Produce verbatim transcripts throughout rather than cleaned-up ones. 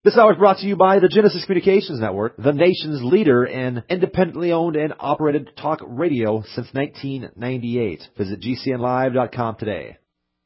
This hour is brought to you by the Genesis Communications Network, the nation's leader in independently owned and operated talk radio since nineteen ninety-eight. Visit G C N live dot com today.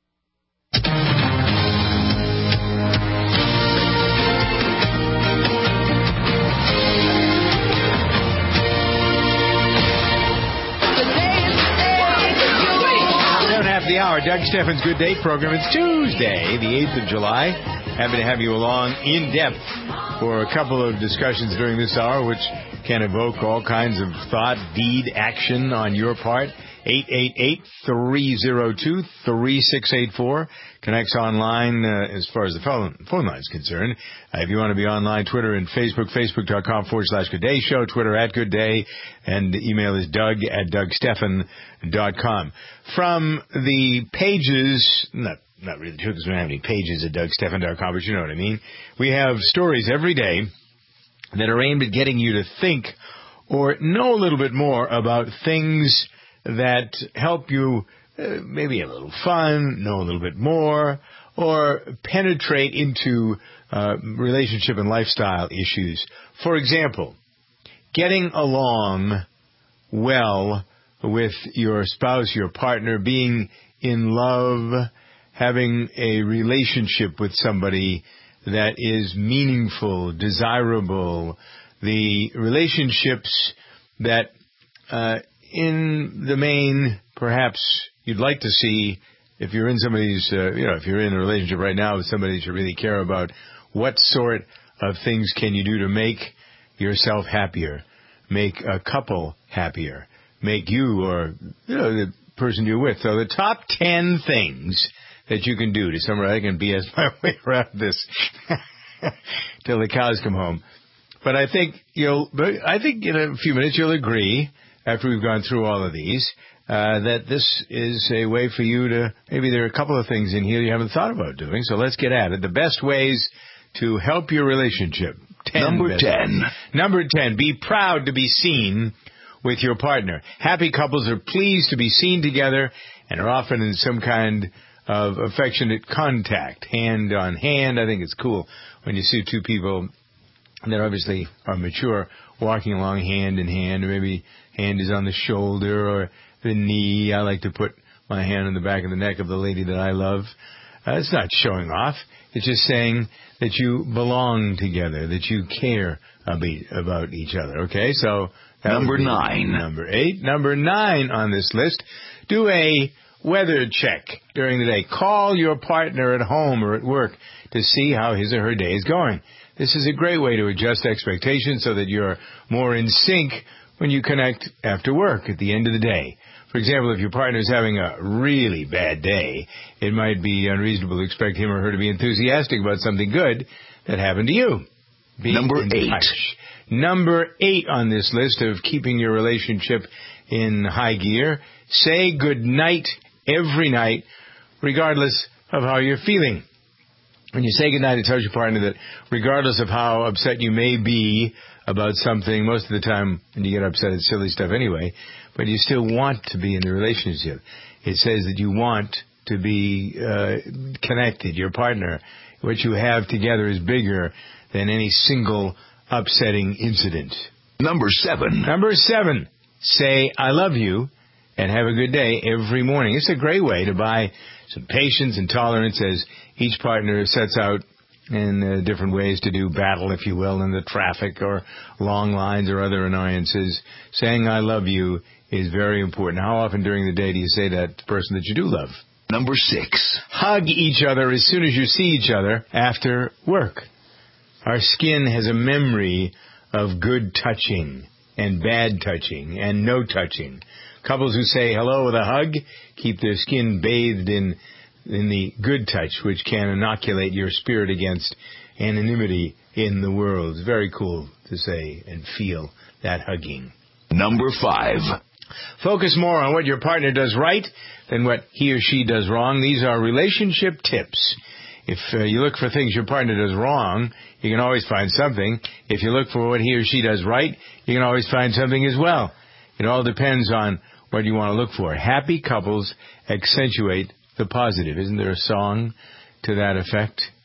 The hour, Doug Steffens' Good Day program. It's Tuesday, the eighth of July. Happy to have you along in depth for a couple of discussions during this hour, which can evoke all kinds of thought, deed, action on your part. eight eight eight, three oh two, three six eight four connects online uh, as far as the phone phone line is concerned. Uh, if you want to be online, Twitter and Facebook, facebook.com forward slash Good Day Show, Twitter at Good Day, and the email is Doug at Doug Steffen dot com. From the pages, not not really true because we don't have any pages at Doug Steffen dot com, but you know what I mean. We have stories every day that are aimed at getting you to think or know a little bit more about things that help you uh, maybe have a little fun, know a little bit more, or penetrate into uh, relationship and lifestyle issues. For example, getting along well with your spouse, your partner, being in love, having a relationship with somebody that is meaningful, desirable, the relationships that uh, in the main, perhaps you'd like to see if you're in somebody's, uh, you know, if you're in a relationship right now with somebody that you really care about, what sort of things can you do to make yourself happier, make a couple happier, make you or, you know, the person you're with. So the top ten things that you can do to summarize, I can B S my way around this till the cows come home. But I think you'll, I think in a few minutes you'll agree, after we've gone through all of these, uh, that this is a way for you to, maybe there are a couple of things in here you haven't thought about doing, so let's get at it. The best ways to help your relationship. Ten Number best. ten. Number ten, be proud to be seen with your partner. Happy couples are pleased to be seen together and are often in some kind of affectionate contact, hand on hand. I think it's cool when you see two people that obviously are mature walking along hand in hand, or maybe hand is on the shoulder or the knee. I like to put my hand on the back of the neck of the lady that I love. Uh, it's not showing off. It's just saying that you belong together, that you care about each other. Okay, so number nine. Number eight. Number nine on this list, do a weather check during the day. Call your partner at home or at work to see how his or her day is going. This is a great way to adjust expectations so that you're more in sync when you connect after work at the end of the day. For example, if your partner is having a really bad day, it might be unreasonable to expect him or her to be enthusiastic about something good that happened to you. Be Number eight. Touch. Number eight on this list of keeping your relationship in high gear, say good night every night, regardless of how you're feeling. When you say goodnight, it tells your partner that regardless of how upset you may be about something, most of the time when you get upset, it's silly stuff anyway, but you still want to be in the relationship. It says that you want to be uh, connected. Your partner, what you have together is bigger than any single upsetting incident. Number seven. Number seven, say I love you and have a good day every morning. It's a great way to buy some patience and tolerance as each partner sets out in uh, different ways to do battle, if you will, in the traffic or long lines or other annoyances. Saying I love you is very important. How often during the day do you say that to the person that you do love? Number six. Hug each other as soon as you see each other after work. Our skin has a memory of good touching and bad touching and no touching. Couples who say hello with a hug keep their skin bathed in in the good touch, which can inoculate your spirit against anonymity in the world. It's very cool to say and feel that hugging. Number five. Focus more on what your partner does right than what he or she does wrong. These are relationship tips. If uh, you look for things your partner does wrong, you can always find something. If you look for what he or she does right, you can always find something as well. It all depends on what you want to look for. Happy couples accentuate the positive. Isn't there a song to that effect?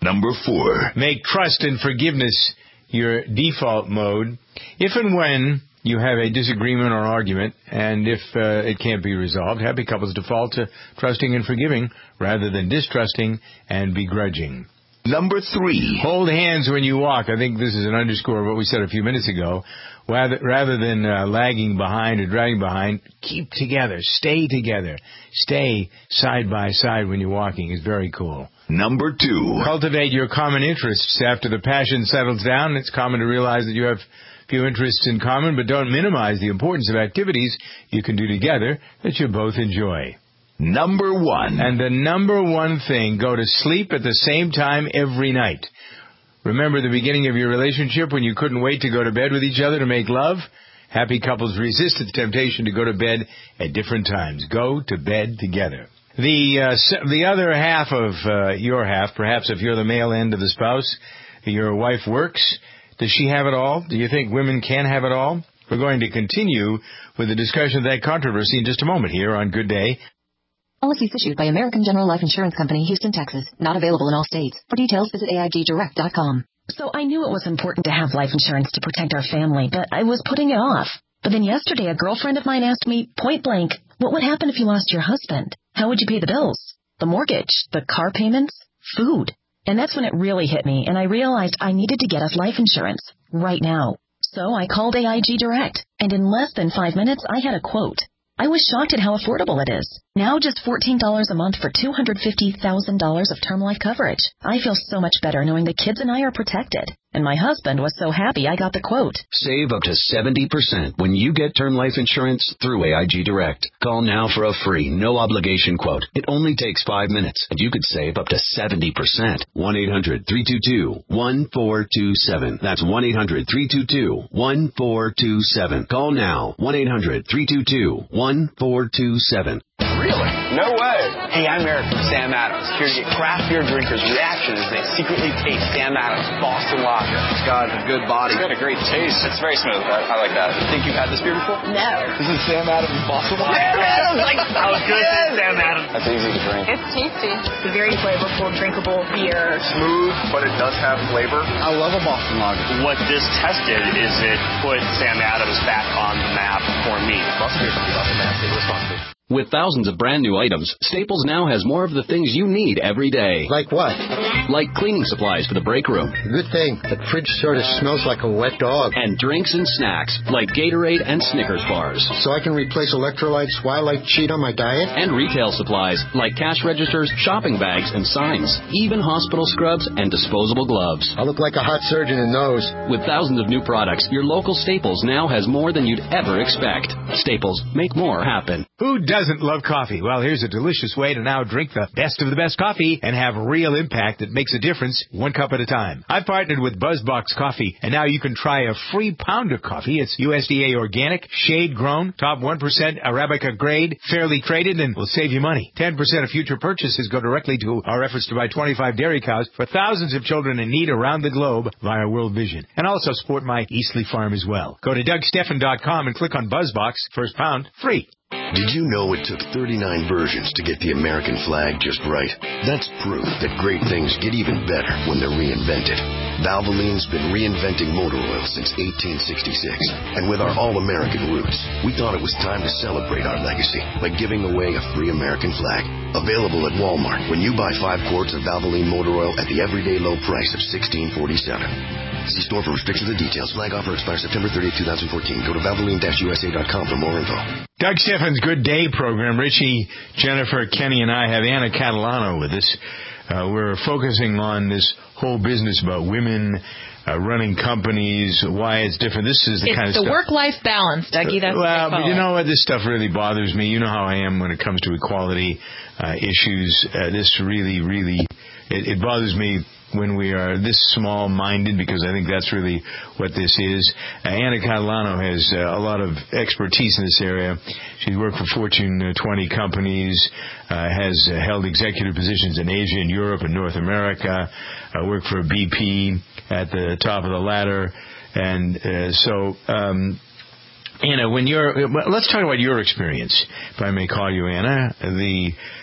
Number four. Make trust and forgiveness your default mode. If and when you have a disagreement or argument, and if uh, it can't be resolved, happy couples default to trusting and forgiving rather than distrusting and begrudging. Number three. Hold hands when you walk. I think this is an underscore of what we said a few minutes ago. Rather, rather than uh, lagging behind or dragging behind, keep together. Stay together. Stay side by side when you're walking. It's very cool. Number two. Cultivate your common interests. After the passion settles down, it's common to realize that you have few interests in common, but don't minimize the importance of activities you can do together that you both enjoy. Number one. And the number one thing, go to sleep at the same time every night. Remember the beginning of your relationship when you couldn't wait to go to bed with each other to make love? Happy couples resist the temptation to go to bed at different times. Go to bed together. The uh, the other half of uh, your half, perhaps if you're the male end of the spouse, your wife works. Does she have it all? Do you think women can have it all? We're going to continue with the discussion of that controversy in just a moment here on Good Day. Policies issued by American General Life Insurance Company, Houston, Texas. Not available in all states. For details, visit A I G direct dot com. So I knew it was important to have life insurance to protect our family, but I was putting it off. But then yesterday, a girlfriend of mine asked me, point blank, what would happen if you lost your husband? How would you pay the bills? The mortgage? The car payments? Food? And that's when it really hit me, and I realized I needed to get us life insurance right now. So I called A I G Direct, and in less than five minutes, I had a quote. I was shocked at how affordable it is. Now just fourteen dollars a month for two hundred fifty thousand dollars of term life coverage. I feel so much better knowing the kids and I are protected. And my husband was so happy I got the quote. Save up to seventy percent when you get term life insurance through A I G Direct. Call now for a free, no-obligation quote. It only takes five minutes, and you could save up to seventy percent. one eight hundred three two two one four two seven. That's one eight hundred three two two one four two seven. Call now. one eight hundred three two two one four two seven. Really? No way. Hey, I'm Eric from Sam Adams, here to get craft beer drinkers' reaction as they secretly taste Sam Adams Boston Lager. It's got a good body. It's got a great taste. It's very smooth. I, I like that. Think you've had this beer before? No. This is Sam Adams Boston Lager. Sam Adams! Like, I was good to Sam Adams. That's easy to drink. It's tasty. It's a very flavorful, drinkable beer. Smooth, but it does have flavor. I love a Boston Lager. What this tested is it put Sam Adams back on the map for me. Boston beer, Boston map, they responsibly. With thousands of brand new items, Staples now has more of the things you need every day. Like what? Like cleaning supplies for the break room. Good thing. The fridge sort of smells like a wet dog. And drinks and snacks, like Gatorade and Snickers bars. So I can replace electrolytes while I cheat on my diet? And retail supplies, like cash registers, shopping bags, and signs. Even hospital scrubs and disposable gloves. I look like a hot surgeon in those. With thousands of new products, your local Staples now has more than you'd ever expect. Staples, make more happen. Who doesn't love coffee? Well, here's a delicious way to now drink the best of the best coffee and have real impact that makes a difference one cup at a time. I've partnered with BuzzBox Coffee, and now you can try a free pound of coffee. It's U S D A organic, shade-grown, top one percent Arabica grade, fairly traded, and will save you money. ten percent of future purchases go directly to our efforts to buy twenty-five dairy cows for thousands of children in need around the globe via World Vision. And also support my Eastleigh farm as well. Go to Doug Steffen dot com and click on BuzzBox. First pound, free. Did you know it took thirty-nine versions to get the American flag just right? That's proof that great things get even better when they're reinvented. Valvoline's been reinventing motor oil since eighteen sixty-six. And with our all-American roots, we thought it was time to celebrate our legacy by giving away a free American flag. Available at Walmart when you buy five quarts of Valvoline motor oil at the everyday low price of sixteen forty-seven. See store for restrictions and details. Flag offer expires September thirtieth, twenty fourteen. Go to Valvoline U S A dot com for more info. Doug Steffen's Good Day program. Richie, Jennifer, Kenny, and I have Anna Catalano with us. Uh, we're focusing on this whole business about women uh, running companies, why it's different. This is the it's kind of the stuff. work-life balance, Dougie. That's well, what but you know what? This stuff really bothers me. You know how I am when it comes to equality uh, issues. Uh, this really, really, it, it bothers me when we are this small-minded, because I think that's really what this is. Uh, Anna Catalano has uh, a lot of expertise in this area. She's worked for Fortune twenty companies, uh, has uh, held executive positions in Asia and Europe and North America, uh, worked for B P at the top of the ladder. And uh, so... Um, Anna, when you're, let's talk about your experience, if I may call you Anna. The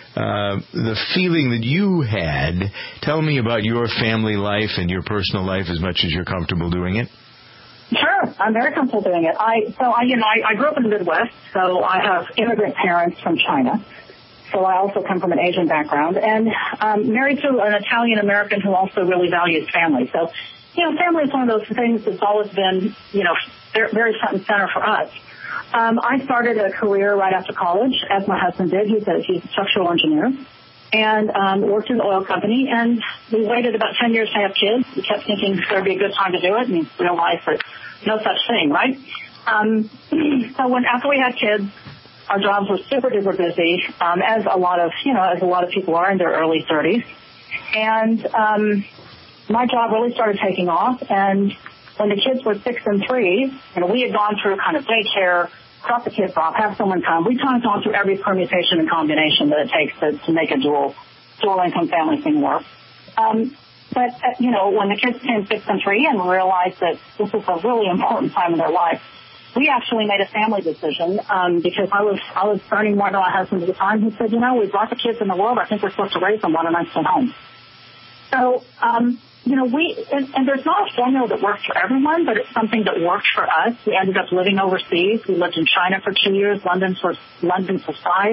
uh, the feeling that you had. Tell me about your family life and your personal life as much as you're comfortable doing it. Sure, I'm very comfortable doing it. I so I you know I, I grew up in the Midwest, so I have immigrant parents from China. So I also come from an Asian background, and um, married to an Italian American who also really values family. So, you know, family is one of those things that's always been, you know, very front and center for us. Um, I started a career right after college, as my husband did. He's a, he's a structural engineer, and um, worked in the oil company. And we waited about ten years to have kids. We kept thinking there'd be a good time to do it, and we realized that no such thing, right? Um, so when after we had kids, our jobs were super duper busy, um, as a lot of, you know, as a lot of people are in their early thirties. And um, my job really started taking off. And when the kids were six and three, you know, we had gone through kind of daycare, drop the kids off, have someone come. We've kind of gone through every permutation and combination that it takes to, to make a dual, dual income family thing work. Um, but, uh, you know, when the kids came six and three and we realized that this was a really important time in their life, we actually made a family decision um, because I was I was earning more than my husband at the time. He said, you know, we've got the kids in the world. I think we're supposed to raise them. Why don't I stay home? So, um, you know, we and, and there's not a formula that works for everyone, but it's something that worked for us. We ended up living overseas. We lived in China for two years, London for London for five.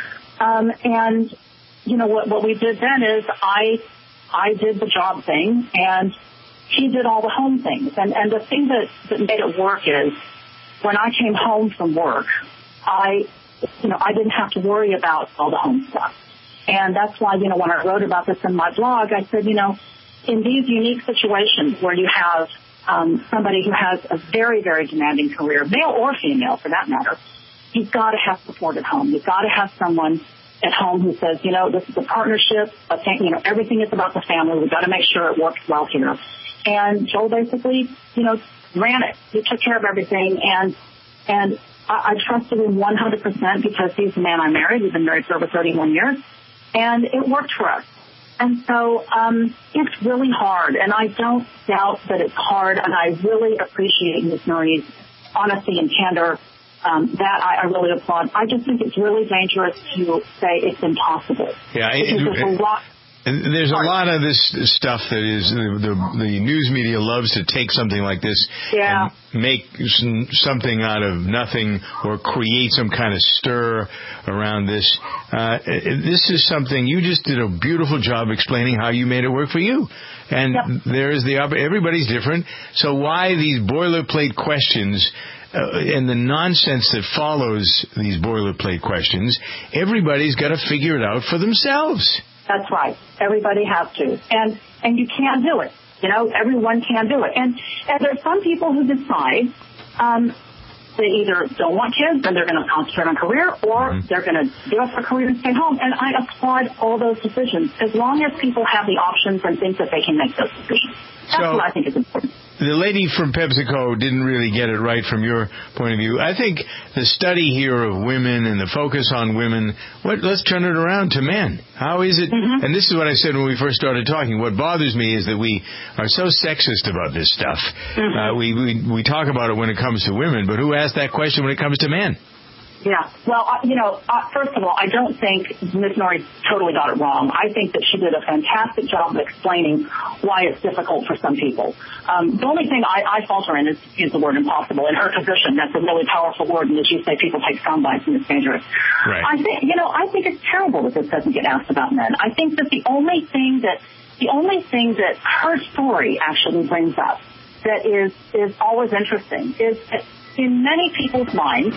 Um, and you know what what we did then is I I did the job thing and he did all the home things. And and the thing that, that made it work is, when I came home from work, I, you know, I didn't have to worry about all the home stuff. And that's why, you know, when I wrote about this in my blog, I said, you know, in these unique situations where you have um, somebody who has a very, very demanding career, male or female for that matter, you've got to have support at home. You've got to have someone at home who says, you know, this is a partnership. I think, you know, everything is about the family. We've got to make sure it works well here. And Joel basically, you know, ran it. He took care of everything, and and I, I trusted him one hundred percent because he's the man I married. We've been married for over thirty-one years, and it worked for us. And so um, it's really hard, and I don't doubt that it's hard, and I really appreciate Miz Marie's honesty and candor. Um, that I, I really applaud. I just think it's really dangerous to say it's impossible. Yeah, because it, there's a lot. And there's a lot of this stuff that is, the, the, the news media loves to take something like this yeah. and make some, something out of nothing or create some kind of stir around this. Uh, this is something, you just did a beautiful job explaining how you made it work for you. And yep. there's the, everybody's different. So why these boilerplate questions uh, and the nonsense that follows these boilerplate questions, everybody's got to figure it out for themselves. That's right. Everybody has to. And and you can do it. You know, everyone can do it. And, and there's some people who decide um, they either don't want kids and they're going to concentrate on career, or mm-hmm. they're going to give up their career and stay home. And I applaud all those decisions as long as people have the options and think that they can make those decisions. That's so, what I think is important. The lady from PepsiCo didn't really get it right from your point of view. I think the study here of women and the focus on women, what, let's turn it around to men. How is it? Mm-hmm. And this is what I said when we first started talking. What bothers me is that we are so sexist about this stuff. Mm-hmm. Uh, we, we we talk about it when it comes to women, but who asked that question when it comes to men? Yeah. Well, uh, you know, uh, first of all, I don't think Miz Marie totally got it wrong. I think that she did a fantastic job of explaining why it's difficult for some people. Um, the only thing I, I falter in is, is the word impossible. In her position, that's a really powerful word, and as you say, people take sound bites and it's dangerous. Right. I think, you know, I think it's terrible that this doesn't get asked about men. I think that the only thing that, the only thing that her story actually brings up that is, is always interesting is that in many people's minds,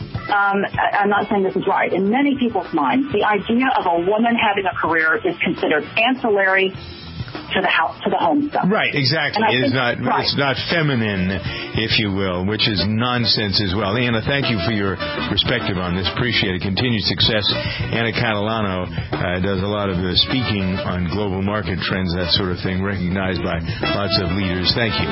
Um, I'm not saying this is right. In many people's minds, the idea of a woman having a career is considered ancillary to the house, to the home stuff. Right, exactly. It is not, right. It's not feminine, if you will, which is nonsense as well. Anna, thank you for your perspective on this. Appreciate it. Continued success. Anna Catalano uh, does a lot of the speaking on global market trends, that sort of thing, recognized by lots of leaders. Thank you.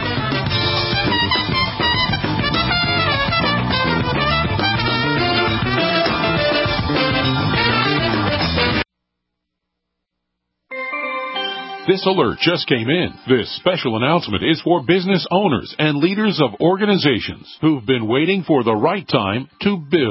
This alert just came in. This special announcement is for business owners and leaders of organizations who've been waiting for the right time to build.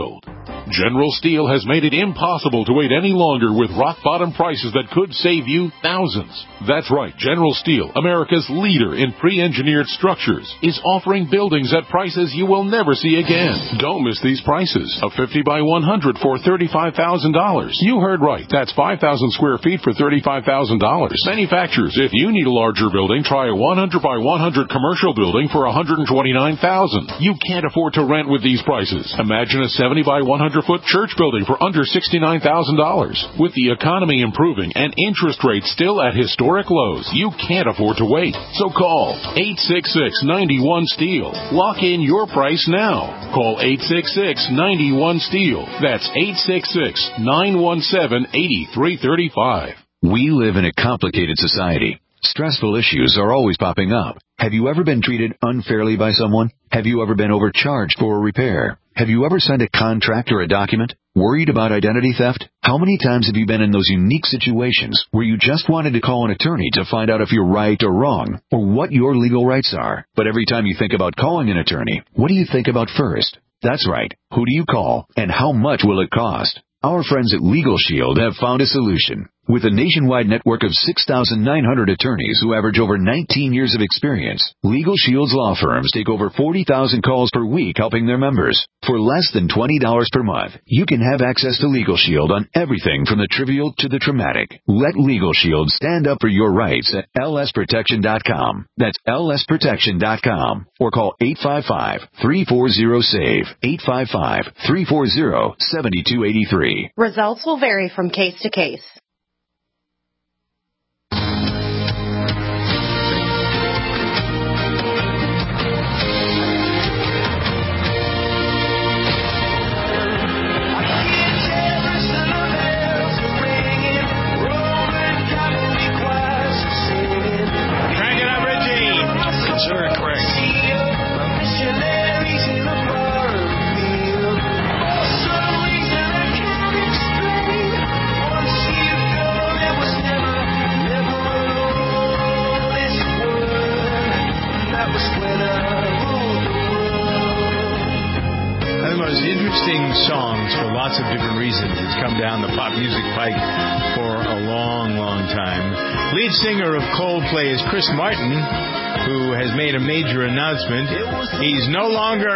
General Steel has made it impossible to wait any longer with rock-bottom prices that could save you thousands. That's right, General Steel, America's leader in pre-engineered structures, is offering buildings at prices you will never see again. Don't miss these prices. A fifty by one hundred for thirty-five thousand dollars. You heard right. That's five thousand square feet for thirty-five thousand dollars. Manufacturers, if you need a larger building, try a one hundred by one hundred commercial building for one hundred twenty-nine thousand dollars. You can't afford to rent with these prices. Imagine a seventy by one hundred foot church building for under sixty-nine thousand dollars. With the economy improving and interest rates still at historic lows, you can't afford to wait. So call eight six six, nine one, STEEL. Lock in your price now. Call eight six six, nine one, STEEL. That's eight six six, nine one seven, eight three three five. We live in a complicated society. Stressful issues are always popping up. Have you ever been treated unfairly by someone? Have you ever been overcharged for a repair? Have you ever signed a contract or a document? Worried about identity theft? How many times have you been in those unique situations where you just wanted to call an attorney to find out if you're right or wrong, or what your legal rights are? But every time you think about calling an attorney, what do you think about first? That's right. Who do you call, and how much will it cost? Our friends at Legal Shield have found a solution. With a nationwide network of six thousand nine hundred attorneys who average over nineteen years of experience, Legal Shield's law firms take over forty thousand calls per week helping their members. For less than twenty dollars per month, you can have access to Legal Shield on everything from the trivial to the traumatic. Let Legal Shield stand up for your rights at L S protection dot com. That's L S protection dot com. Or call eight five five, three four zero, SAVE, eight five five, three four zero, seven two eight three. Results will vary from case to case. Interesting songs for lots of different reasons. It's come down the pop music pike for a long, long time. Lead singer of Coldplay is Chris Martin, who has made a major announcement. He's no longer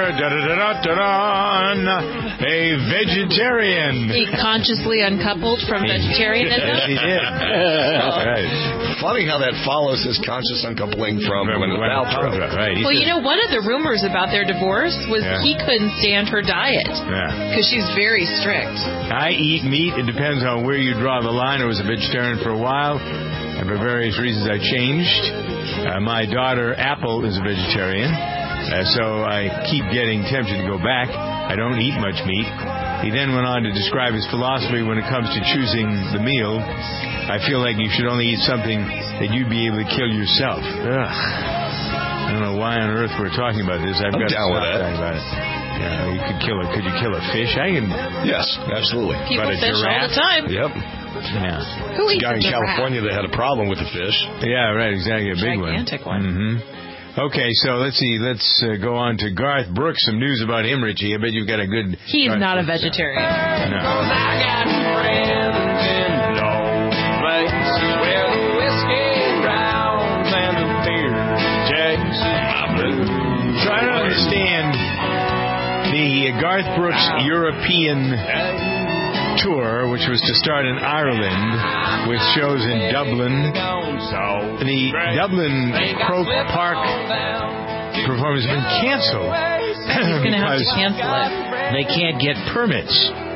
da-da-da-da-da-da, a vegetarian. He consciously uncoupled from vegetarianism? Yes, he did. That's right. Funny how that follows his conscious uncoupling from Gwyneth Paltrow. Right. Well, you know, one of the rumors about their divorce was yeah. he couldn't stand her diet because yeah. she's very strict. I eat meat. It depends on where you draw the line. I was a vegetarian for a while, and for various reasons I changed. Uh, my daughter, Apple, is a vegetarian, uh, so I keep getting tempted to go back. I don't eat much meat. He then went on to describe his philosophy when it comes to choosing the meal. I feel like you should only eat something that you'd be able to kill yourself. Ugh. I don't know why on earth we're talking about this. I've I'm got down to with that. talking about it. You know, you could kill a, could you kill a fish? I can. Yes, absolutely. People but a fish giraffe? all the time. Yep. Yeah. Who eats a guy a in giraffe? California that had a problem with the fish. Yeah, right, exactly. A big Gigantic one. one. Mm-hmm. Okay, so let's see. Let's uh, go on to Garth Brooks. Some news about him, Richie. I bet you've got a good... He's Garth not a Brooks vegetarian. No. I got friends in low places where the whiskey rounds and the beer takes my blues. Try to understand the Garth Brooks European tour, which was to start in Ireland, with shows in Dublin. The Dublin Croke Park performance has been canceled. He's going to have to cancel it. They can't get permits.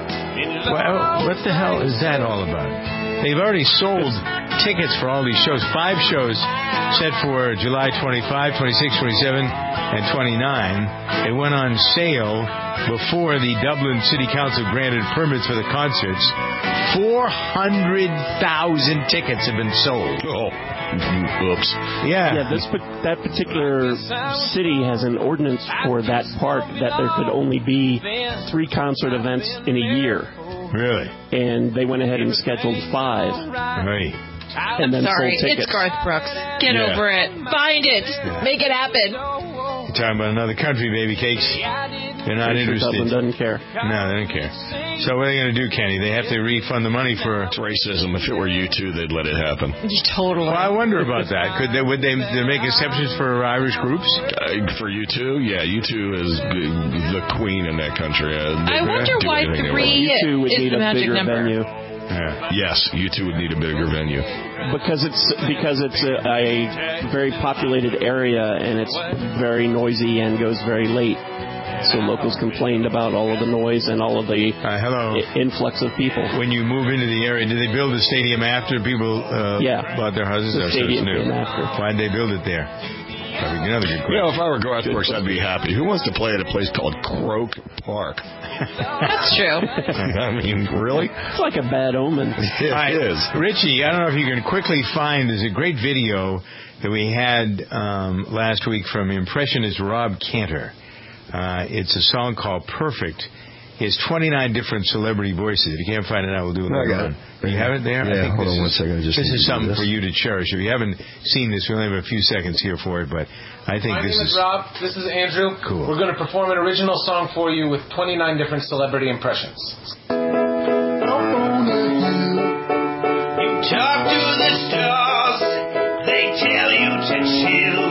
Well, what the hell is that all about? They've already sold tickets for all these shows. Five shows set for July twenty-fifth, twenty-sixth, twenty-seventh, and twenty-ninth. They went on sale before the Dublin City Council granted permits for the concerts. four hundred thousand tickets have been sold. Oh, oops. Yeah. Yeah, this that particular city has an ordinance for that park that there could only be three concert events in a year. Really? And they went ahead and scheduled five. Right. And then Sorry, sold tickets. it's Garth Brooks. Get Yeah. over it. Find it. Yeah. Make it happen. talking about another country, baby cakes. They're not Sure interested. Dublin doesn't care. No, they don't care. So what are they going to do, Kenny? They have to refund the money for It's racism. If it were you two, they'd let it happen. Totally. Well, I wonder about that. Could they? Would they, they make exceptions for Irish groups? Uh, for you two, yeah, you two is the queen in that country. Uh, I wonder do why anything they three want. You two would is need the a magic bigger number. venue. Yeah. Yes, you two would need a bigger venue. Because it's because it's a, a very populated area and it's very noisy and goes very late. So locals complained about all of the noise and all of the uh, hello. I- influx of people. When you move into the area, did they build the stadium after people uh, yeah. bought their houses? The That's stadium new. came after. Why'd they build it there? Probably another good question. You know, if I were Garth Brooks, I'd be happy. Who wants to play at a place called Croke Park? That's true. I mean, really? It's like a bad omen. It right. is. Richie, I don't know if you can quickly find, there's a great video that we had um, last week from impressionist Rob Cantor. Uh, it's a song called Perfect. He has twenty-nine different celebrity voices. If you can't find it, I will do it I later got on. it. You have it there? Yeah, I think hold this on one is, second. I just this need is to do something this. for you to cherish. If you haven't seen this, we only have a few seconds here for it, but I think My this name is... is Rob. This is Andrew. Cool. We're going to perform an original song for you with twenty-nine different celebrity impressions. You talk to the stars, they tell you to chill.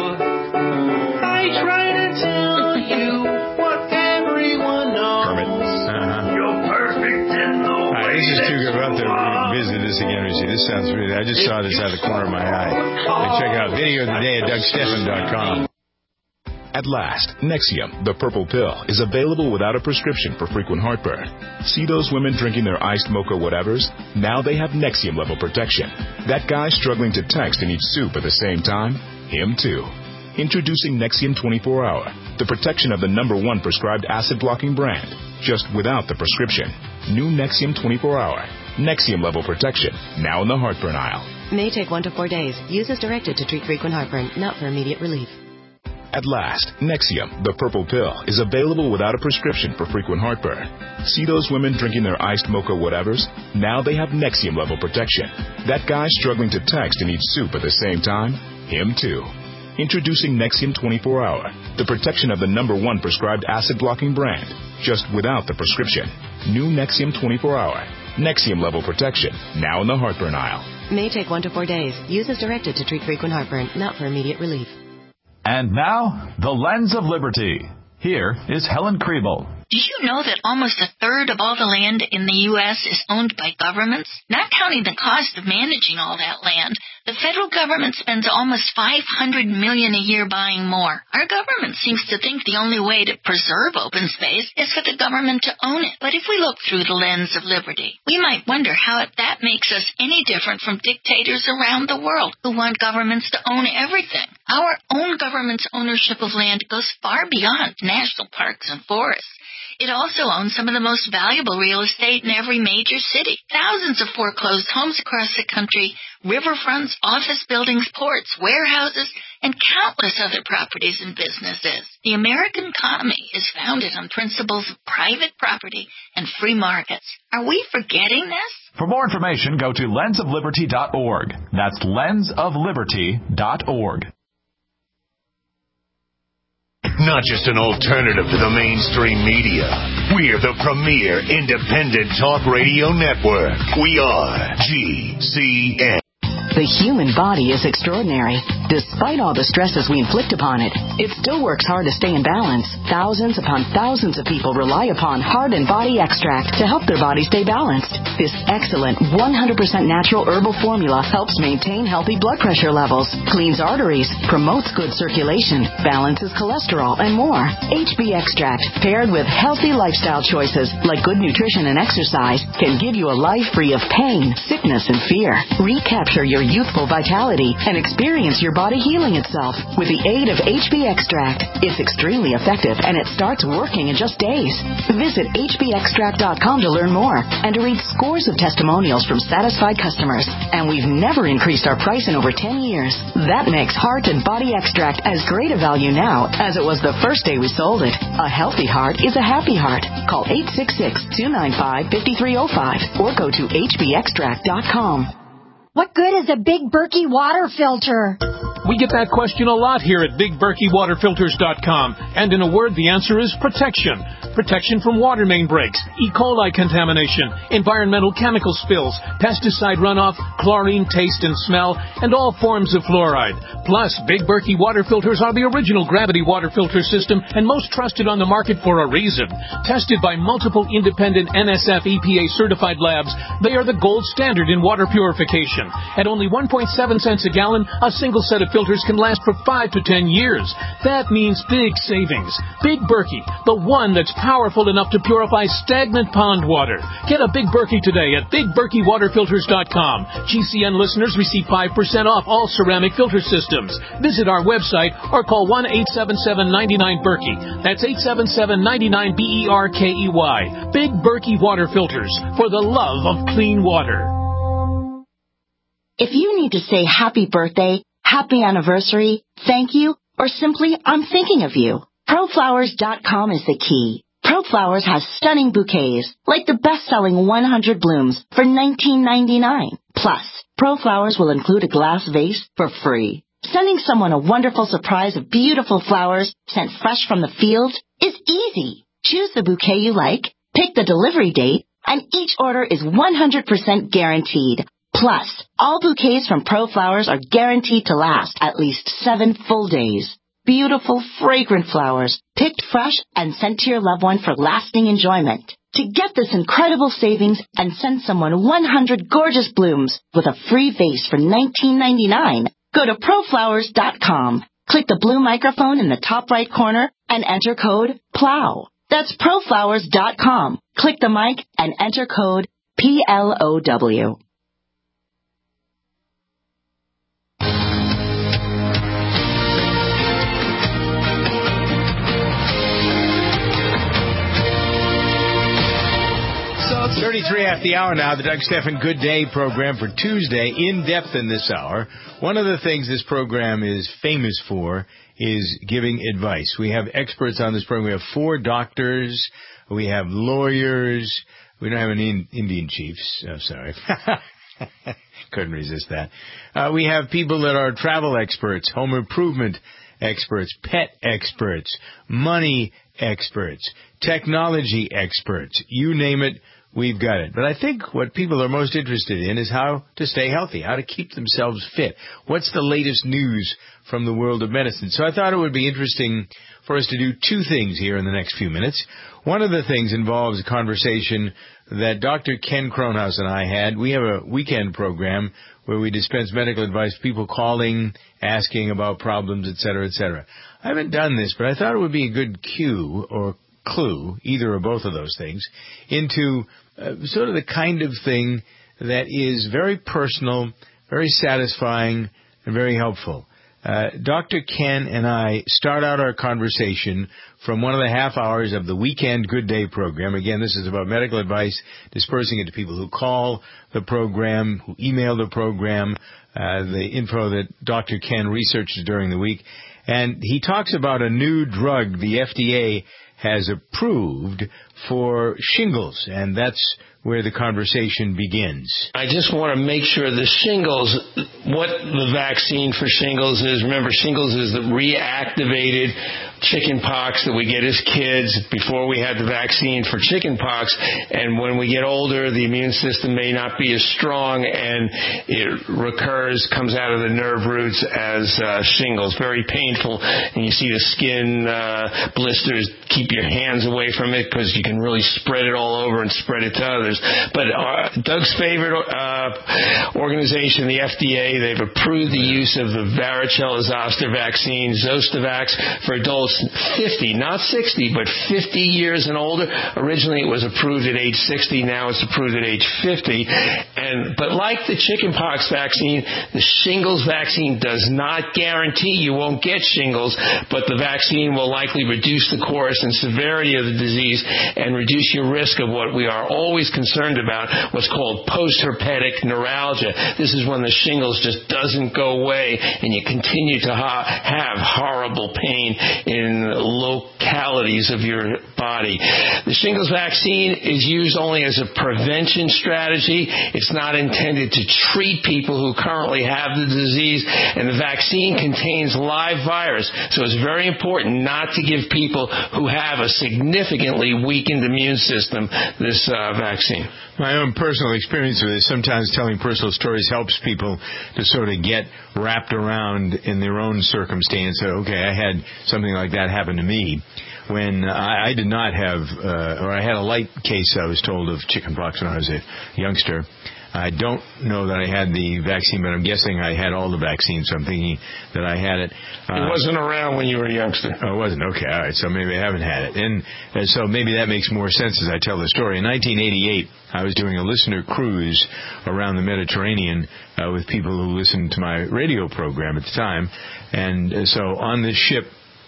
I try to tell you what everyone knows. Uh-huh. You're perfect in the All right, way this is that too good. We'll have to you are. revisit this again, Richie. This sounds really... I just saw this out of the corner of my eye. Hey, check out Video of the Day at Doug Stephan dot com. At last, Nexium, the purple pill, is available without a prescription for frequent heartburn. See those women drinking their iced mocha whatevers? Now they have Nexium level protection. That guy struggling to text and eat soup at the same time? Him too. Introducing Nexium twenty-four hour, the protection of the number one prescribed acid-blocking brand, just without the prescription. New Nexium twenty-four hour. Nexium level protection, now in the heartburn aisle. May take one to four days. Use as directed to treat frequent heartburn, not for immediate relief. At last, Nexium, the purple pill, is available without a prescription for frequent heartburn. See those women drinking their iced mocha whatevers? Now they have Nexium level protection. That guy struggling to text and eat soup at the same time? Him too. Introducing Nexium twenty-four hour, the protection of the number one prescribed acid-blocking brand, just without the prescription. New Nexium twenty-four hour. Nexium level protection, now in the heartburn aisle. May take one to four days. Use as directed to treat frequent heartburn, not for immediate relief. And now, the Lens of Liberty. Here is Helen Kriebel. Did you know that almost a third of all the land in the U S is owned by governments? Not counting the cost of managing all that land, the federal government spends almost five hundred million dollars a year buying more. Our government seems to think the only way to preserve open space is for the government to own it. But if we look through the lens of liberty, we might wonder how that makes us any different from dictators around the world who want governments to own everything. Our own government's ownership of land goes far beyond national parks and forests. It also owns some of the most valuable real estate in every major city. Thousands of foreclosed homes across the country, riverfronts, office buildings, ports, warehouses, and countless other properties and businesses. The American economy is founded on principles of private property and free markets. Are we forgetting this? For more information, go to lens of liberty dot org. That's lens of liberty dot org. Not just an alternative to the mainstream media. We're the premier independent talk radio network. We are G C N. The human body is extraordinary. Despite all the stresses we inflict upon it, it still works hard to stay in balance. Thousands upon thousands of people rely upon Heart and Body Extract to help their body stay balanced. This excellent one hundred percent natural herbal formula helps maintain healthy blood pressure levels, cleans arteries, promotes good circulation, balances cholesterol, and more. H B Extract, paired with healthy lifestyle choices like good nutrition and exercise, can give you a life free of pain, sickness, and fear. Recapture your youthful vitality and experience your body healing itself with the aid of H B Extract. It's extremely effective and it starts working in just days. Visit H B extract dot com to learn more and to read scores of testimonials from satisfied customers. And we've never increased our price in over ten years. That makes Heart and Body Extract as great a value now as it was the first day we sold it. A healthy heart is a happy heart. Call eight six six, two nine five, five three zero five or go to H B extract dot com. What good is a big Berkey water filter? We get that question a lot here at Big Berkey Water Filters dot com. And in a word, the answer is protection. Protection from water main breaks, E. coli contamination, environmental chemical spills, pesticide runoff, chlorine taste and smell, and all forms of fluoride. Plus, Big Berkey water filters are the original gravity water filter system and most trusted on the market for a reason. Tested by multiple independent N S F E P A certified labs, they are the gold standard in water purification. At only one point seven cents a gallon, a single set of filters can last for five to ten years. That means big savings. Big Berkey, the one that's powerful enough to purify stagnant pond water. Get a Big Berkey today at Big Berkey Water Filters dot com. G C N listeners receive five percent off all ceramic filter systems. Visit our website or call one eight seven seven, nine nine, Berkey. That's eight seven seven, nine nine, B E R K E Y. Big Berkey Water Filters, for the love of clean water. If you need to say happy birthday, happy anniversary, thank you, or simply I'm thinking of you, Pro Flowers dot com is the key. ProFlowers has stunning bouquets, like the best-selling one hundred blooms for nineteen ninety-nine. Plus, ProFlowers will include a glass vase for free. Sending someone a wonderful surprise of beautiful flowers sent fresh from the field is easy. Choose the bouquet you like, pick the delivery date, and each order is one hundred percent guaranteed. Plus, all bouquets from ProFlowers are guaranteed to last at least seven full days. Beautiful, fragrant flowers, picked fresh and sent to your loved one for lasting enjoyment. To get this incredible savings and send someone one hundred gorgeous blooms with a free vase for nineteen ninety-nine, go to Pro Flowers dot com. Click the blue microphone in the top right corner and enter code PLOW. That's Pro Flowers dot com. Click the mic and enter code P L O W. thirty-three after the hour now, the Doug Stephan Good Day program for Tuesday, in depth in this hour. One of the things this program is famous for is giving advice. We have experts on this program. We have four doctors. We have lawyers. We don't have any Indian chiefs. Oh, sorry. Couldn't resist that. Uh, we have people that are travel experts, home improvement experts, pet experts, money experts, technology experts. You name it, we've got it. But I think what people are most interested in is how to stay healthy, how to keep themselves fit. What's the latest news from the world of medicine? So I thought it would be interesting for us to do two things here in the next few minutes. One of the things involves a conversation that Doctor Ken Kronhaus and I had. We have a weekend program where we dispense medical advice, people calling, asking about problems, et cetera, et cetera. I haven't done this, but I thought it would be a good cue or clue, either or both of those things, into uh, sort of the kind of thing that is very personal, very satisfying, and very helpful. Uh, Doctor Ken and I start out our conversation from one of the half hours of the Weekend Good Day program. Again, this is about medical advice, dispersing it to people who call the program, who email the program, uh, the info that Doctor Ken researches during the week. And he talks about a new drug the F D A has approved for shingles, and that's where the conversation begins. I just want to make sure the shingles, what the vaccine for shingles is. Remember, shingles is the reactivated chicken pox that we get as kids before we had the vaccine for chicken pox. And when we get older, the immune system may not be as strong, and it recurs, comes out of the nerve roots as uh, shingles. Very painful. And you see the skin uh, blisters. Keep your hands away from it because you can really spread it all over and spread it to others. But uh, Doug's favorite uh, organization, the F D A, they've approved the use of the varicella zoster vaccine, Zostavax, for adults fifty, not sixty, but fifty years and older. Originally it was approved at age sixty, now it's approved at age fifty. And but like the chickenpox vaccine, the shingles vaccine does not guarantee you won't get shingles, but the vaccine will likely reduce the course and severity of the disease and reduce your risk of what we are always concerned about, what's called post-herpetic neuralgia. This is when the shingles just doesn't go away and you continue to ha- have horrible pain in localities of your body. The shingles vaccine is used only as a prevention strategy. It's not not intended to treat people who currently have the disease, and the vaccine contains live virus. So it's very important not to give people who have a significantly weakened immune system this uh, vaccine. My own personal experience with this, sometimes telling personal stories helps people to sort of get wrapped around in their own circumstance. So, okay, I had something like that happen to me when I, I did not have, uh, or I had a light case, I was told, of chickenpox when I was a youngster. I don't know that I had the vaccine, but I'm guessing I had all the vaccines, so I'm thinking that I had it. Uh, it wasn't around when you were a youngster. Oh, it wasn't? Okay, all right, so maybe I haven't had it. And, and so maybe that makes more sense as I tell the story. In nineteen eighty-eight, I was doing a listener cruise around the Mediterranean uh, with people who listened to my radio program at the time. And uh, so on this ship,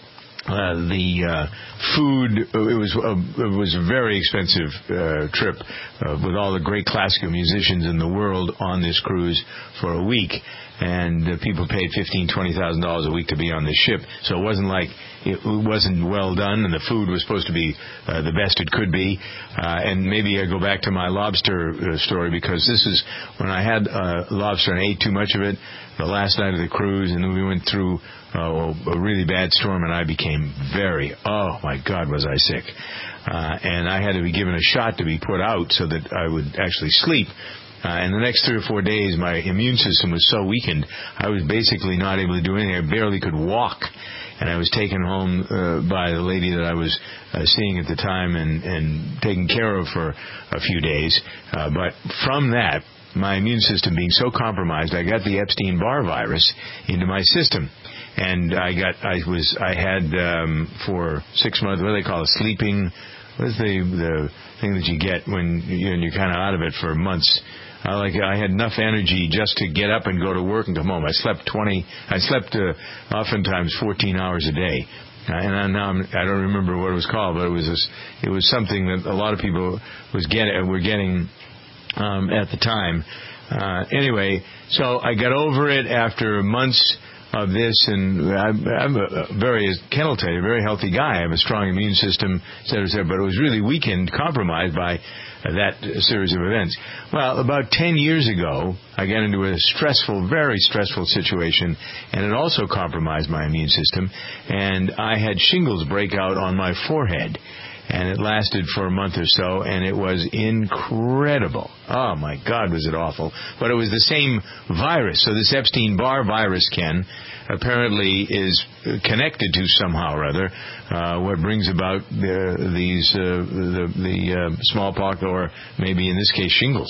Uh, the uh, food, it was a, it was a very expensive uh, trip uh, with all the great classical musicians in the world on this cruise for a week. And uh, people paid fifteen thousand dollars, twenty thousand dollars a week to be on this ship. So it wasn't like it wasn't well done, and the food was supposed to be uh, the best it could be. Uh, and maybe I go back to my lobster uh, story, because this is when I had uh, lobster and ate too much of it the last night of the cruise, and then we went through uh, a really bad storm, and I became very, oh my God, was I sick. Uh, and I had to be given a shot to be put out so that I would actually sleep. Uh, and the next three or four days, my immune system was so weakened, I was basically not able to do anything. I barely could walk. And I was taken home uh, by the lady that I was uh, seeing at the time and, and taken care of for a few days. Uh, but from that, my immune system being so compromised, I got the Epstein-Barr virus into my system. And I got, I was, I had um, for six months, what do they call it, sleeping, what's the the thing that you get when you're, you're kind of out of it for months? Uh, like I had enough energy just to get up and go to work and come home. I slept twenty. I slept uh, oftentimes fourteen hours a day, uh, and I, now I'm, I don't remember what it was called, but it was this, it was something that a lot of people was get were getting um, at the time. Uh, anyway, so I got over it after months of this, and I'm, I'm a very, as Ken will tell you, a very healthy guy. I have a strong immune system, et cetera, et cetera, but it was really weakened, compromised by that series of events. Well, about ten years ago, I got into a stressful, very stressful situation, and it also compromised my immune system, and I had shingles break out on my forehead. And it lasted for a month or so, and it was incredible. Oh, my God, was it awful. But it was the same virus. So this Epstein-Barr virus, Ken, apparently is connected to somehow or other uh, what brings about uh, these uh, the, the uh, smallpox, or maybe in this case shingles.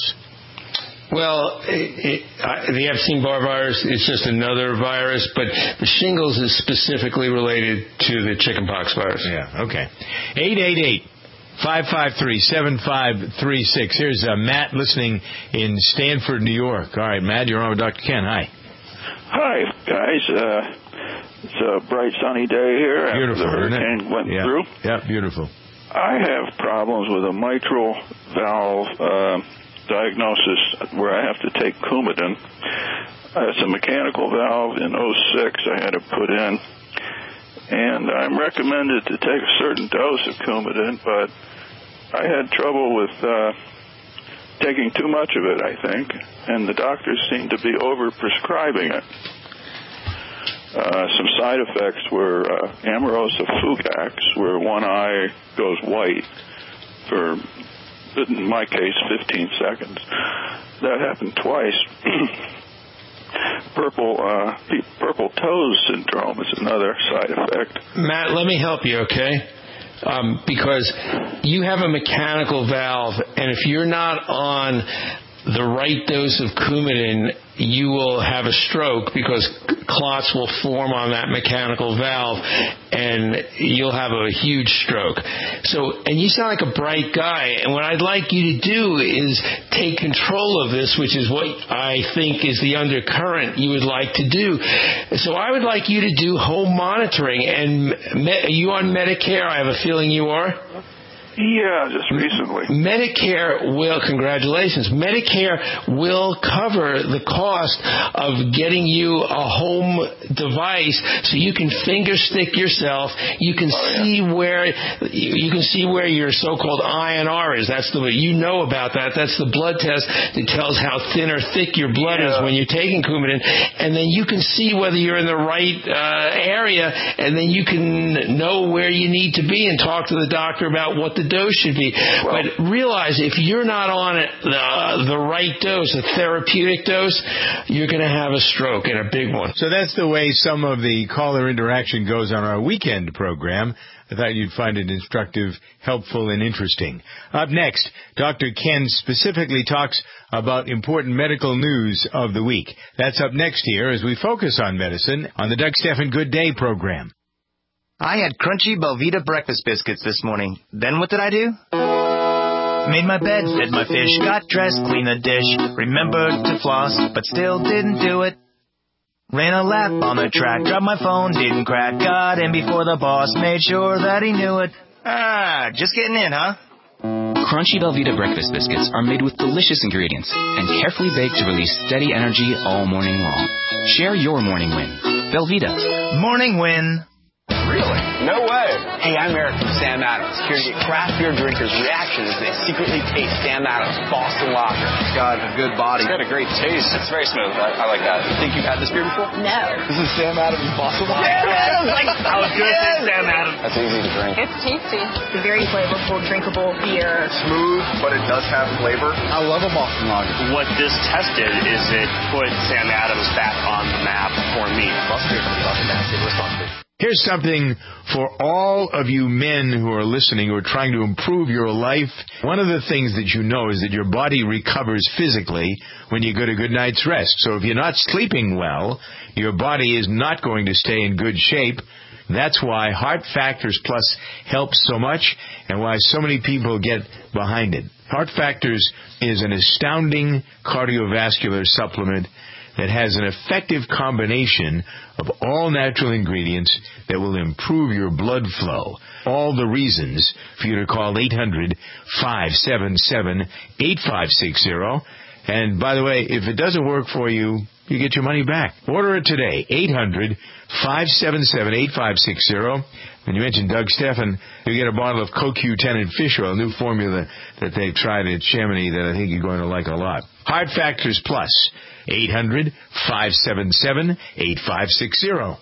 Well, it, it, uh, the Epstein-Barr virus is just another virus, but the shingles is specifically related to the chickenpox virus. Yeah, okay. eight eight eight, five five three, seven five three six. Here's uh, Matt listening in Stanford, New York. All right, Matt, you're on with Doctor Ken. Hi. Hi, guys. Uh, it's a bright, sunny day here. Beautiful, after the isn't hurricane it? went yeah. through. Yeah, beautiful. I have problems with a mitral valve uh, diagnosis where I have to take Coumadin. Uh, it's a mechanical valve. In oh six I had it put in, and I'm recommended to take a certain dose of Coumadin, but I had trouble with uh, taking too much of it, I think, and the doctors seem to be over-prescribing it. Uh, some side effects were uh, amaurosa fugax, where one eye goes white for, in my case, fifteen seconds. That happened twice. Purple uh, purple toes syndrome is another side effect. Matt, let me help you, okay? Um, because you have a mechanical valve, and if you're not on the right dose of Coumadin, you will have a stroke because clots will form on that mechanical valve, and you'll have a huge stroke. So, and you sound like a bright guy, and what I'd like you to do is take control of this, which is what I think is the undercurrent you would like to do. So I would like you to do home monitoring. And me, are you on Medicare? I have a feeling you are. Yeah, just recently. Medicare will, congratulations, Medicare will cover the cost of getting you a home device so you can finger stick yourself. You can oh, see yeah. where you can see where your so-called I N R is. That's the you know about that. That's the blood test that tells how thin or thick your blood yeah. is when you're taking Coumadin, and then you can see whether you're in the right uh, area, and then you can know where you need to be and talk to the doctor about what the dose should be. Well, but realize if you're not on it, the, the right dose, a therapeutic dose, you're going to have a stroke, and a big one. So that's the way some of the caller interaction goes on our weekend program. I thought you'd find it instructive, helpful, and interesting. Up next, Doctor Ken specifically talks about important medical news of the week. That's up next here as we focus on medicine on the Doug Stephan Good Day program. I had crunchy Belvita breakfast biscuits this morning. Then what did I do? Made my bed, fed my fish, got dressed, cleaned the dish, remembered to floss, but still didn't do it. Ran a lap on the track, dropped my phone, didn't crack, got in before the boss, made sure that he knew it. Ah, just getting in, huh? Crunchy Belvita breakfast biscuits are made with delicious ingredients and carefully baked to release steady energy all morning long. Share your morning win. Belvita. Morning win. Really? No way. Hey, I'm Eric from Sam Adams, here to get craft beer drinkers' reaction as they secretly taste Sam Adams Boston Lager. It's got a good body. It's got a great taste. It's very smooth. I, I like that. You think you've had this beer before? No. This is Sam Adams Boston Lager. Sam Adams! Like, I was going to say Sam Adams. That's easy to drink. It's tasty. It's a very flavorful, drinkable beer. Smooth, but it does have flavor. I love a Boston Lager. What this test did is it put Sam Adams back on the map for me. Must be Boston Wisconsin. Here's something for all of you men who are listening, who are trying to improve your life. One of the things that you know is that your body recovers physically when you get a good night's rest. So if you're not sleeping well, your body is not going to stay in good shape. That's why Heart Factors Plus helps so much and why so many people get behind it. Heart Factors is an astounding cardiovascular supplement that has an effective combination of all natural ingredients that will improve your blood flow. All the reasons for you to call eight hundred, five seven seven, eight five six zero. And by the way, if it doesn't work for you, you get your money back. Order it today, eight hundred, five seven seven, eight five six zero. When you mention Doug Stephan, you get a bottle of Co Q ten and fish oil, a new formula that they've tried at Chamonix that I think you're going to like a lot. Heart Factors Plus, eight hundred, five seven seven, eight five six zero.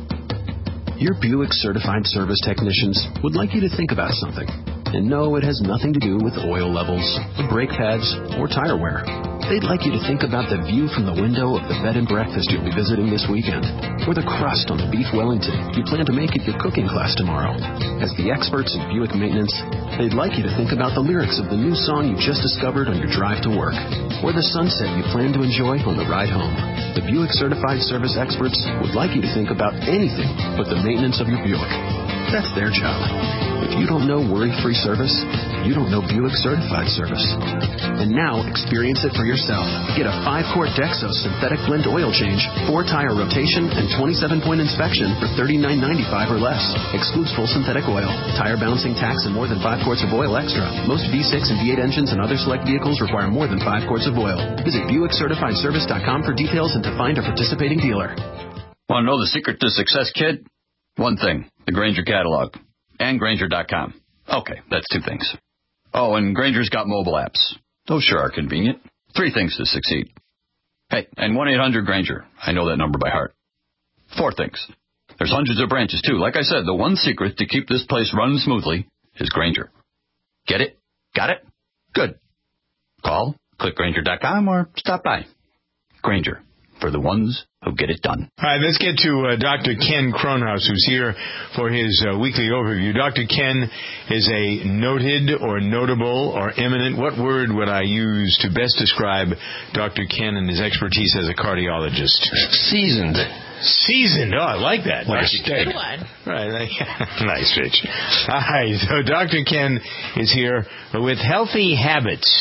Your Buick Certified Service Technicians would like you to think about something. And no, it has nothing to do with oil levels, brake pads, or tire wear. They'd like you to think about the view from the window of the bed and breakfast you'll be visiting this weekend, or the crust on the beef Wellington you plan to make at your cooking class tomorrow. As the experts in Buick maintenance, they'd like you to think about the lyrics of the new song you just discovered on your drive to work, or the sunset you plan to enjoy on the ride home. The Buick Certified Service experts would like you to think about anything but the maintenance of your Buick. That's their job. If you don't know worry-free service, you don't know Buick Certified Service. And now, experience it for yourself. Get a five-quart Dexos synthetic blend oil change, four-tire rotation, and twenty-seven point inspection for thirty-nine ninety-five or less. Excludes full synthetic oil, tire balancing tax, and more than five quarts of oil extra. Most V six and V eight engines and other select vehicles require more than five quarts of oil. Visit Buick Certified Service dot com for details and to find a participating dealer. Want to know the secret to success, kid? One thing, the Grainger catalog. And Grainger dot com. Okay, that's two things. Oh, and Grainger's got mobile apps. Those sure are convenient. Three things to succeed. Hey, and one eight hundred Grainger. I know that number by heart. Four things. There's hundreds of branches, too. Like I said, the one secret to keep this place running smoothly is Grainger. Get it? Got it? Good. Call, click Grainger dot com, or stop by. Grainger, for the ones who get it done. All right, let's get to uh, Doctor Ken Kronhaus, who's here for his uh, weekly overview. Doctor Ken is a noted or notable or eminent. What word would I use to best describe Doctor Ken and his expertise as a cardiologist? Seasoned. Seasoned. Oh, I like that. Like a steak. Right. Nice, Rich. All right, so Doctor Ken is here with Healthy Habits.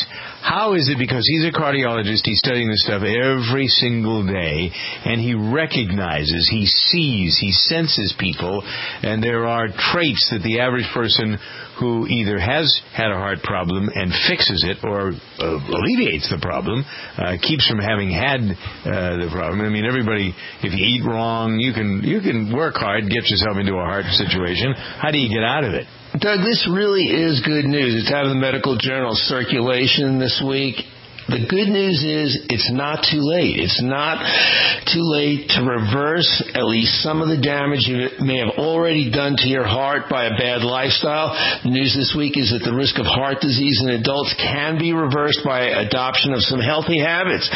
How is it? Because he's a cardiologist, he's studying this stuff every single day, and he recognizes, he sees, he senses people, and there are traits that the average person who either has had a heart problem and fixes it or uh, alleviates the problem, uh, keeps from having had uh, the problem. I mean, everybody, if you eat wrong, you can you can work hard, get yourself into a heart situation. How do you get out of it? Doug, this really is good news. It's out of the medical journal Circulation this week. The good news is it's not too late. It's not too late to reverse at least some of the damage you may have already done to your heart by a bad lifestyle. The news this week is that the risk of heart disease in adults can be reversed by adoption of some healthy habits.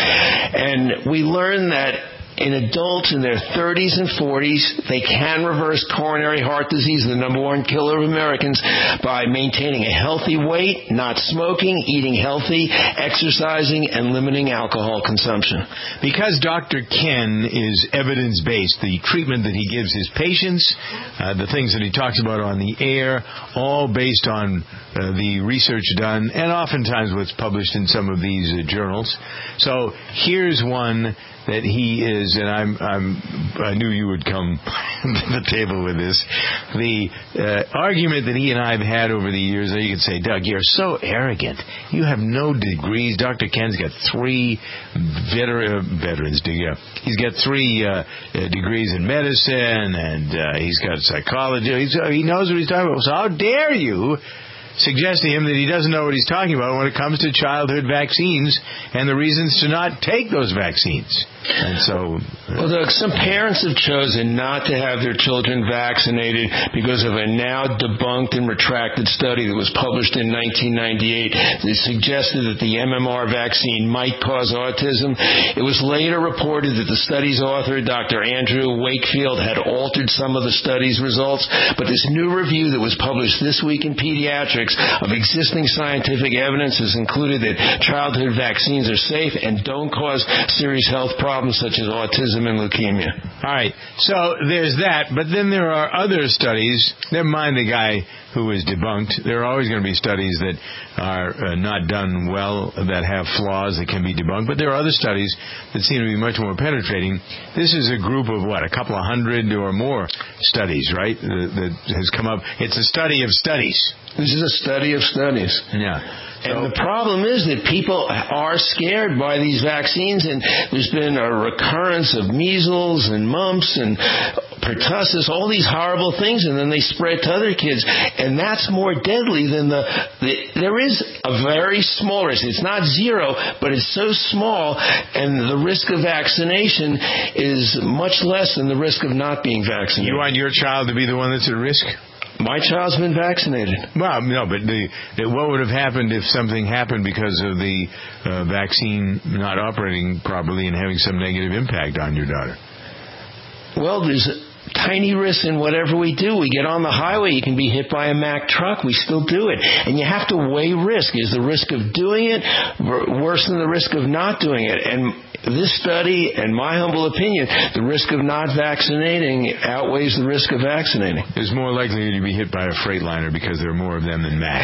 And we learned that in adults in their thirties and forties, they can reverse coronary heart disease, the number one killer of Americans, by maintaining a healthy weight, not smoking, eating healthy, exercising, and limiting alcohol consumption. Because Doctor Ken is evidence-based, the treatment that he gives his patients, uh, the things that he talks about on the air, all based on uh, the research done, and oftentimes what's published in some of these uh, journals. So here's one that he is, and I'm, I'm, I knew you would come to the table with this. The uh, argument that he and I have had over the years, that you can say, Doug, you're so arrogant. You have no degrees. Doctor Ken's got three veter- veterans. Yeah. He's got three uh, uh, degrees in medicine, and uh, he's got psychology. He's, uh, he knows what he's talking about. So how dare you suggest to him that he doesn't know what he's talking about when it comes to childhood vaccines and the reasons to not take those vaccines. And so, uh, well, Doug, some parents have chosen not to have their children vaccinated because of a now debunked and retracted study that was published in nineteen ninety-eight that suggested that the M M R vaccine might cause autism. It was later reported that the study's author, Doctor Andrew Wakefield, had altered some of the study's results, but this new review that was published this week in Pediatrics of existing scientific evidence has included that childhood vaccines are safe and don't cause serious health problems. Problems such as autism and leukemia. All right, so there's that, but then there are other studies. Never mind the guy who is debunked. There are always going to be studies that are uh, not done well, that have flaws that can be debunked, but there are other studies that seem to be much more penetrating. This is a group of, what, a couple of hundred or more studies, right, that, that has come up. It's a study of studies. This is a study of studies. Yeah. And so, the problem is that people are scared by these vaccines, and there's been a recurrence of measles and mumps and pertussis, all these horrible things, and then they spread to other kids. And that's more deadly than the, the there is a very small risk. It's not zero, but it's so small, and the risk of vaccination is much less than the risk of not being vaccinated. You want your child to be the one that's at risk? My child's been vaccinated. Well, no, but the, the, what would have happened if something happened because of the uh, vaccine not operating properly and having some negative impact on your daughter? Well, there's a tiny risk in whatever we do. We get on the highway, you can be hit by a Mack truck. We still do it. And you have to weigh risk. Is the risk of doing it worse than the risk of not doing it? And this study, in my humble opinion, the risk of not vaccinating outweighs the risk of vaccinating. It's more likely to be hit by a Freightliner because there are more of them than Max.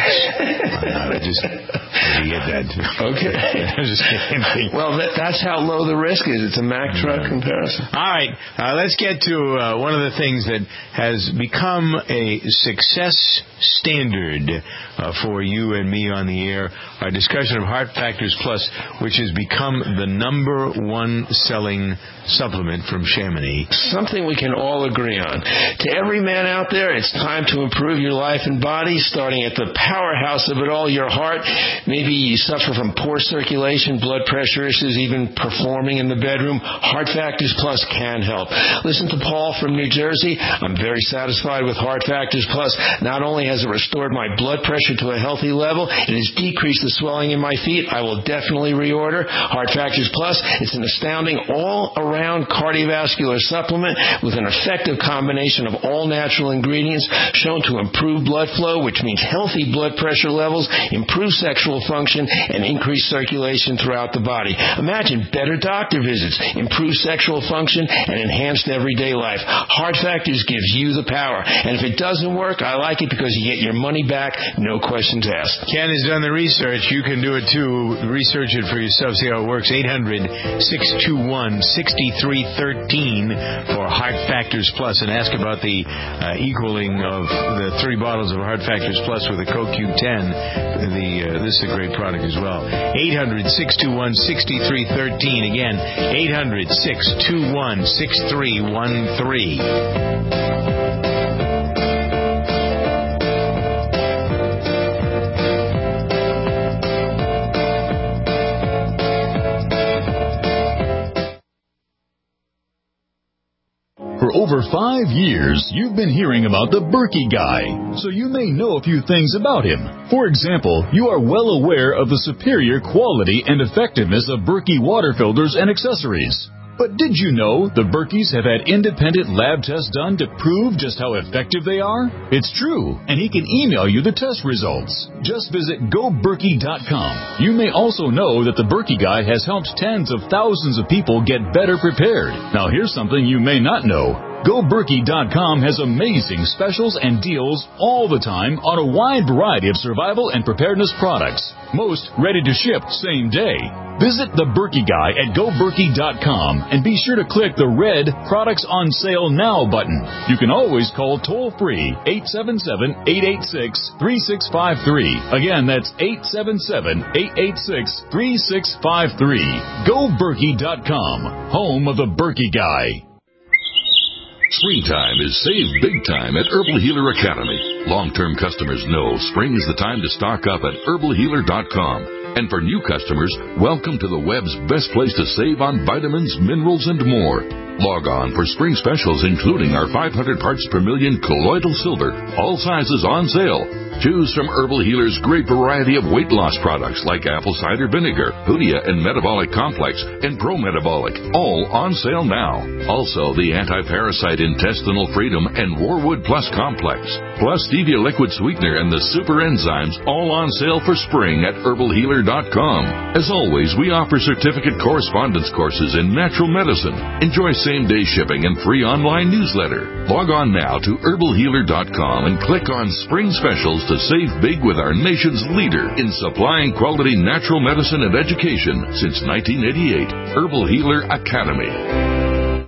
I just you get that. Okay. just well, that, that's how low the risk is. It's a Mack truck yeah. comparison. All right. Uh, let's get to uh, one of the things that has become a success standard uh, for you and me on the air, our discussion of Heart Factors Plus, which has become the number one selling supplement from Chamonix. Something we can all agree on. To every man out there, it's time to improve your life and body, starting at the powerhouse of it all, your heart. Maybe you suffer from poor circulation, blood pressure issues, even performing in the bedroom. Heart Factors Plus can help. Listen to Paul from New Jersey. I'm very satisfied with Heart Factors Plus. Not only has it restored my blood pressure to a healthy level, it has decreased the swelling in my feet. I will definitely reorder Heart Factors Plus. It's an astounding all-around cardiovascular supplement with an effective combination of all natural ingredients shown to improve blood flow, which means healthy blood pressure levels, improve sexual sexual function and increased circulation throughout the body. Imagine better doctor visits, improved sexual function, and enhanced everyday life. Heart Factors gives you the power. And if it doesn't work, I like it because you get your money back, no questions asked. Ken has done the research. You can do it too. Research it for yourself. See how it works. eight hundred, six two one, six three one three for Heart Factors Plus, and ask about the uh, equaling of the three bottles of Heart Factors Plus with a Co Q ten. The uh, this is a great product as well. eight hundred, six two one, six three one three. Again, eight hundred, six two one, six three one three. For over five years, you've been hearing about the Berkey Guy, so you may know a few things about him. For example, you are well aware of the superior quality and effectiveness of Berkey water filters and accessories. But did you know the Berkeys have had independent lab tests done to prove just how effective they are? It's true, and he can email you the test results. Just visit go berkey dot com. You may also know that the Berkey Guy has helped tens of thousands of people get better prepared. Now here's something you may not know. go berkey dot com has amazing specials and deals all the time on a wide variety of survival and preparedness products. Most ready to ship same day. Visit the Berkey Guy at go berkey dot com and be sure to click the red Products on Sale Now button. You can always call toll-free eight seven seven, eight eight six, three six five three. Again, that's eight seven seven, eight eight six, three six five three. go berkey dot com, home of the Berkey Guy. Springtime is save big time at Herbal Healer Academy. Long-term customers know spring is the time to stock up at herbal healer dot com. And for new customers, welcome to the web's best place to save on vitamins, minerals, and more. Log on for spring specials, including our five hundred parts per million colloidal silver, all sizes on sale. Choose from Herbal Healer's great variety of weight loss products like apple cider vinegar, Hoodia and Metabolic Complex, and Pro Metabolic, all on sale now. Also, the Anti-Parasite Intestinal Freedom and Warwood Plus Complex, plus Stevia Liquid Sweetener and the Super Enzymes, all on sale for spring at herbal healer dot com. As always, we offer certificate correspondence courses in natural medicine. Enjoy same-day shipping and free online newsletter. Log on now to herbal healer dot com and click on Spring Specials to save big with our nation's leader in supplying quality natural medicine and education since nineteen eighty-eight. Herbal Healer Academy.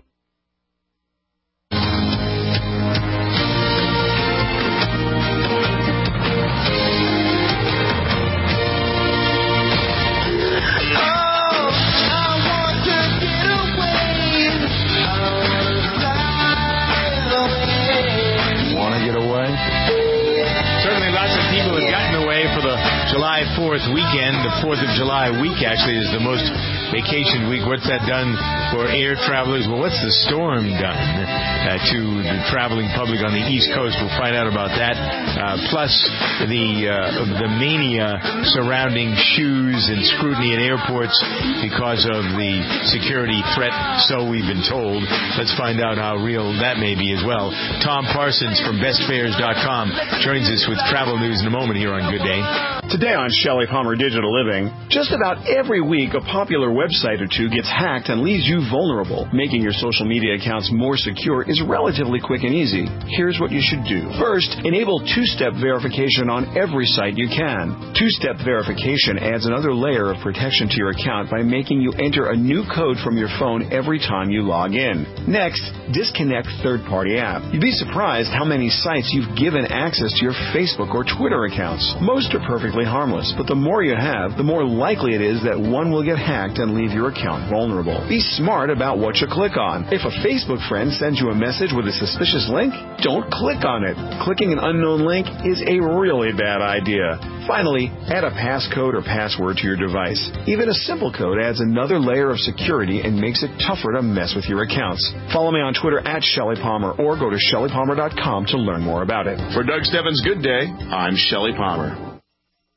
fourth weekend, the fourth of July week actually is the most vacation week. What's that done for air travelers? Well, what's the storm done uh, to the traveling public on the East Coast? We'll find out about that. Uh, plus the uh, the mania surrounding shoes and scrutiny at airports because of the security threat, so we've been told. Let's find out how real that may be as well. Tom Parsons from best fares dot com joins us with travel news in a moment here on Good Day. Today on Shelley Palmer Digital Living, just about every week a popular website or two gets hacked and leaves you vulnerable. Making your social media accounts more secure is relatively quick and easy. Here's what you should do. First, enable two-step verification on every site you can. Two-step verification adds another layer of protection to your account by making you enter a new code from your phone every time you log in. Next, disconnect third-party app. You'd be surprised how many sites you've given access to your Facebook or Twitter accounts. Most are perfectly harmless, but the more you have, the more likely it is that one will get hacked and leave your account vulnerable. Be smart about what you click on. If a Facebook friend sends you a message with a suspicious link, don't click on it. Clicking an unknown link is a really bad idea. Finally, add a passcode or password to your device. Even a simple code adds another layer of security and makes it tougher to mess with your accounts. Follow me on Twitter at Shelley Palmer or go to Shelley Palmer dot com to learn more about it. For Doug Stebbins' Good Day, I'm Shelley Palmer.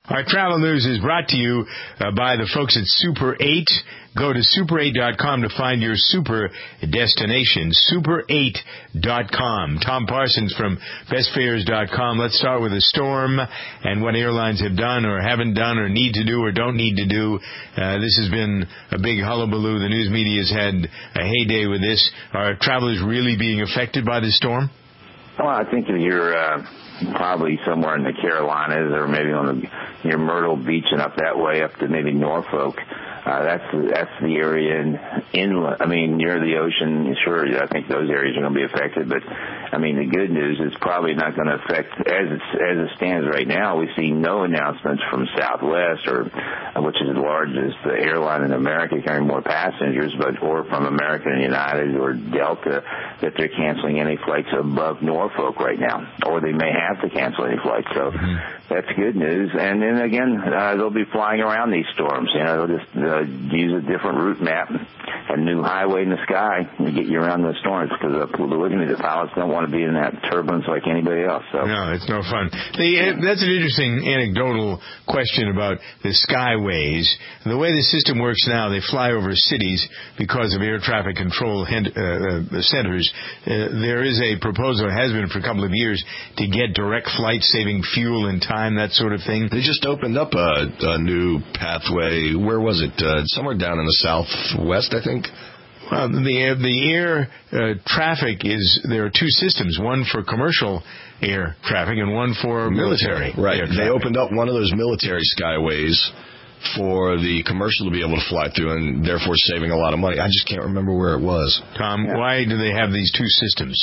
Our travel news is brought to you uh, by the folks at Super eight. Go to super eight dot com to find your super destination. super eight dot com. Tom Parsons from best fares dot com. Let's start with a storm and what airlines have done or haven't done or need to do or don't need to do. Uh, this has been a big hullabaloo. The news media has had a heyday with this. Are travelers really being affected by the storm? Well, I think if you're uh, probably somewhere in the Carolinas or maybe on the, near Myrtle Beach and up that way, up to maybe Norfolk, uh, that's that's the area in inland. I mean, near the ocean. Sure, I think those areas are going to be affected. But I mean, the good news is probably not going to affect as it as it stands right now. We see no announcements from Southwest or which is the largest airline in America carrying more passengers, but or from American and United or Delta that they're canceling any flights above Norfolk right now, or they may have to cancel any flights. So mm-hmm. that's good news. And then again, uh, they'll be flying around these storms. You know, they'll just uh, use a different route map, a new highway in the sky, and get you around those storms. Because uh, believe me, the pilots don't want to be in that turbulence like anybody else. So no, it's no fun. The, uh, that's an interesting anecdotal question about the skyways. The way the system works now, they fly over cities because of air traffic control uh, uh, centers. Uh, there is a proposal, has been for a couple of years, to get direct flights, saving fuel and time, that sort of thing. They just opened up a, a new pathway. Where was it? Uh, somewhere down in the southwest, I think. Well, the the air uh, traffic is, there are two systems, one for commercial air traffic and one for military. military. Right. Air they opened up one of those military skyways for the commercial to be able to fly through, and therefore saving a lot of money. I just can't remember where it was. Tom, yeah. Why do they have these two systems?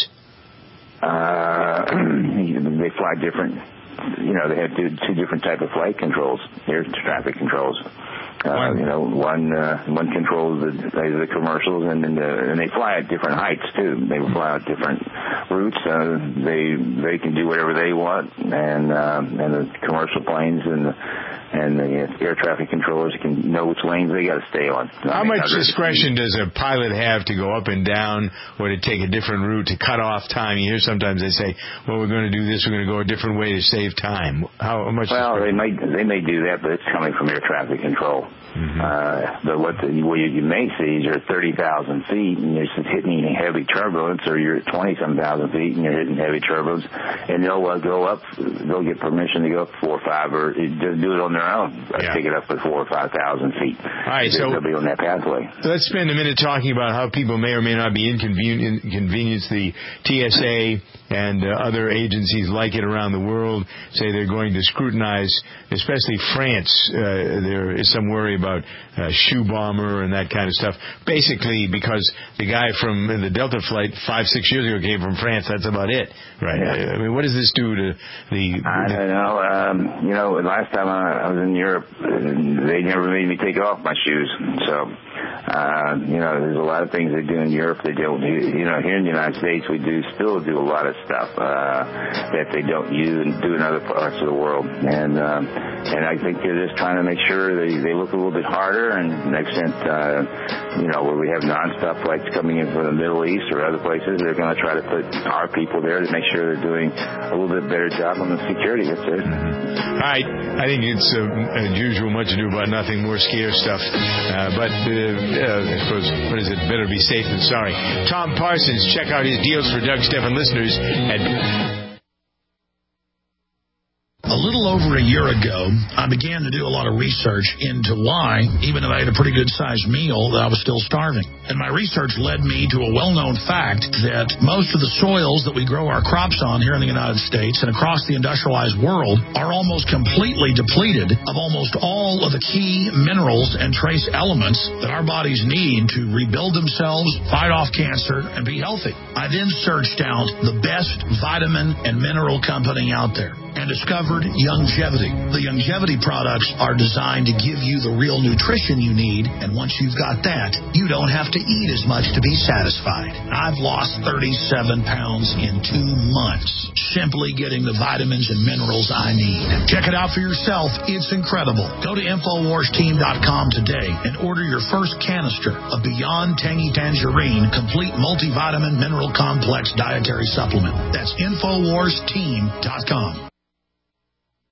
Uh, they fly different. You know, they have two, two different type of flight controls, air traffic controls. Uh, you know, one uh, one controls the, the commercials, and then the, and they fly at different heights too. They fly at different routes. Uh, they they can do whatever they want, and uh, and the commercial planes and the, and the air traffic controllers can know which lanes they got to stay on. How I mean, much discretion does a pilot have to go up and down, or to take a different route to cut off time? You hear sometimes they say, "Well, we're going to do this. We're going to go a different way to save time." How much? Well, they may they may do that, but it's coming from air traffic control. Mm-hmm. Uh, but what, the, what you, you may see is you're at thirty thousand feet and you're hitting heavy turbulence, or you're at twenty-some thousand feet and you're hitting heavy turbulence, and they'll uh, go up, they'll get permission to go up four or five, or just do it on their own, yeah. Take it up to four or five thousand feet. All right, so they'll be on that pathway. Let's spend a minute talking about how people may or may not be inconven- inconvenienced. The T S A and uh, other agencies like it around the world say they're going to scrutinize, especially France. Uh, there is some worry about uh, shoe bomber and that kind of stuff. Basically, because the guy from the Delta flight five, six years ago came from France. That's about it, right? Yeah. I mean, what does this do to the? I don't know. Um, you know, last time I, I was in Europe, they never made me take off my shoes. So, uh, you know, there's a lot of things they do in Europe they don't do. You know, here in the United States, we do still do a lot of stuff uh, that they don't use and do in other parts of the world. And um, and I think they're just trying to make sure they, they look a little bit harder. And to an extent, uh, you know, where we have nonstop flights coming in from the Middle East or other places, they're going to try to put our people there to make sure they're doing a little bit better job on the security. That's it. All right. I think it's, uh, as usual, much ado about nothing, more scare stuff. Uh, but uh, uh, I suppose, what is it? Better be safe than sorry. Tom Parsons, check out his deals for Doug Stephan listeners at... A little over a year ago, I began to do a lot of research into why, even if I had a pretty good-sized meal, that I was still starving. And my research led me to a well-known fact that most of the soils that we grow our crops on here in the United States and across the industrialized world are almost completely depleted of almost all of the key minerals and trace elements that our bodies need to rebuild themselves, fight off cancer, and be healthy. I then searched out the best vitamin and mineral company out there and discovered Youngevity. The Youngevity products are designed to give you the real nutrition you need, and once you've got that, you don't have to eat as much to be satisfied. I've lost thirty-seven pounds in two months, simply getting the vitamins and minerals I need. Check it out for yourself. It's incredible. Go to Infowars Team dot com today and order your first canister of Beyond Tangy Tangerine Complete Multivitamin Mineral Complex Dietary Supplement. That's Infowars Team dot com.